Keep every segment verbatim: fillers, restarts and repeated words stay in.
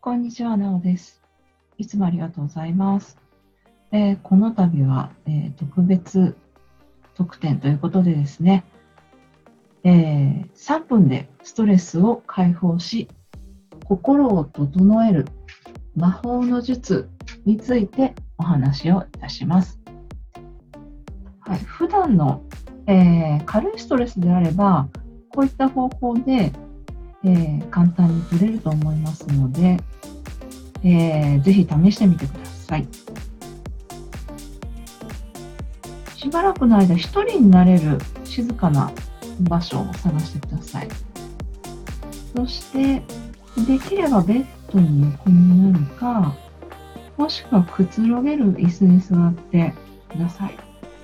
こんにちは、なおです。いつもありがとうございます。えーこの度は、えー特別特典ということでですね、えーさんぷんでストレスを解放し、心を整える魔法の術についてお話をいたします。はい、普段の、えー軽いストレスであれば、こういった方法で、えー簡単に取れると思いますので、えーぜひ試してみてください。しばらくの間、一人になれる静かな場所を探してください。そして、できればベッドに横になるか、もしくはくつろげる椅子に座ってください。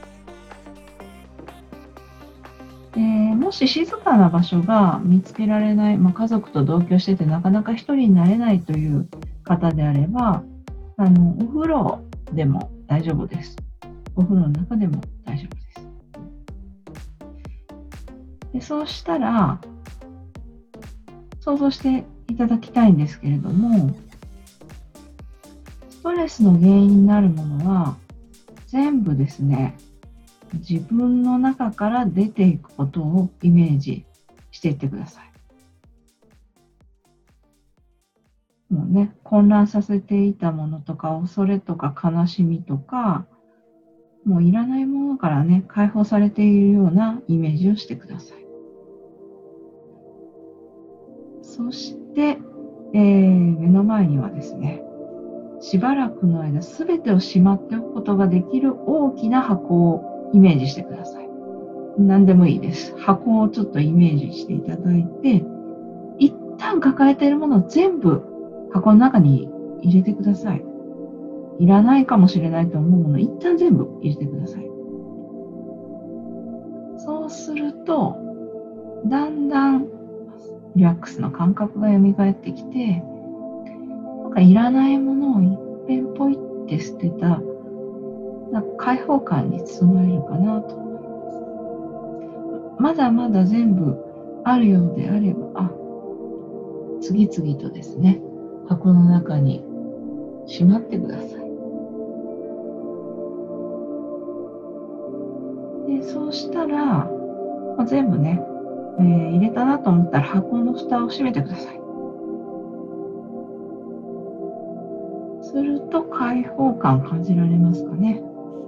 えーもし静かな場所が見つけられない、まあ、家族と同居しててなかなか一人になれないという方であれば、あのお風呂でも大丈夫です。お風呂の中でも大丈夫です。でそうしたら、想像していただきたいんですけれども、ストレスの原因になるものは全部ですね、自分の中から出ていくことをイメージしていってください。もうね、混乱させていたものとか、恐れとか悲しみとか、もういらないものからね、解放されているようなイメージをしてください。そして、えー目の前にはですね、しばらくの間すべてをしまっておくことができる大きな箱をイメージしてください。何でもいいです。箱をちょっとイメージしていただいて、一旦抱えているものを全部箱の中に入れてください。いらないかもしれないと思うものを一旦全部入れてください。そうすると、だんだんリラックスの感覚が蘇ってきて、なんかいらないものをいっぺんポイって捨てた、なんか開放感に包まれるかなと思います。まだまだ全部あるようであれば、あ、次々とですね、箱の中にしまってください。で、そうしたら、まあ、全部ね、えー入れたなと思ったら箱の蓋を閉めてください。すると開放感感じられますかね。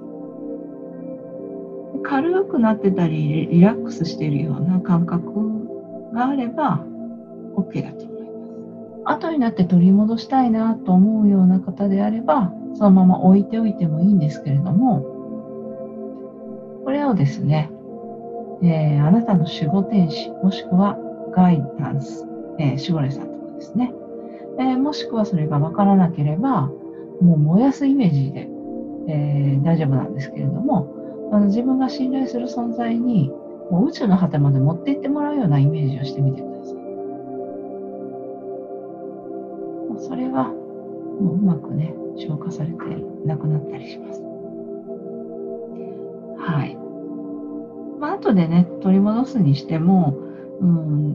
軽くなってたり、リラックスしているような感覚があれば OK だと思います。後になって取り戻したいなと思うような方であれば、そのまま置いておいてもいいんですけれども、これをですね、えーあなたの守護天使、もしくはガイダンス、えー守護霊さんとかですね、えーもしくはそれがわからなければ、もう燃やすイメージで、えー大丈夫なんですけれども、あの自分が信頼する存在にもう宇宙の果てまで持って行ってもらうようなイメージをしてみてください。もうそれはもううまくね、消化されてなくなったりします。はい。まあ後でね、取り戻すにしても、うん、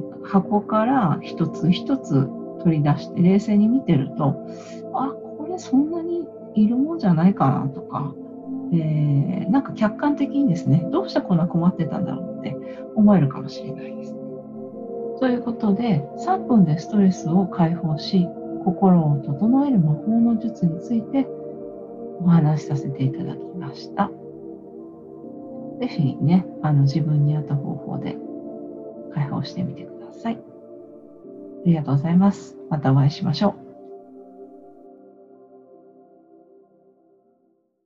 箱から一つ一つ取り出して冷静に見てると、あ、これそんなにいるもんじゃないかなとか、えーなんか客観的にですね、どうしてこんな困ってたんだろうって思えるかもしれないです。ということで、さんぷんでストレスを解放し、心を整える魔法の術についてお話しさせていただきました。ぜひね、あの自分に合った方法で解放してみてください。ありがとうございます。またお会いしましょう。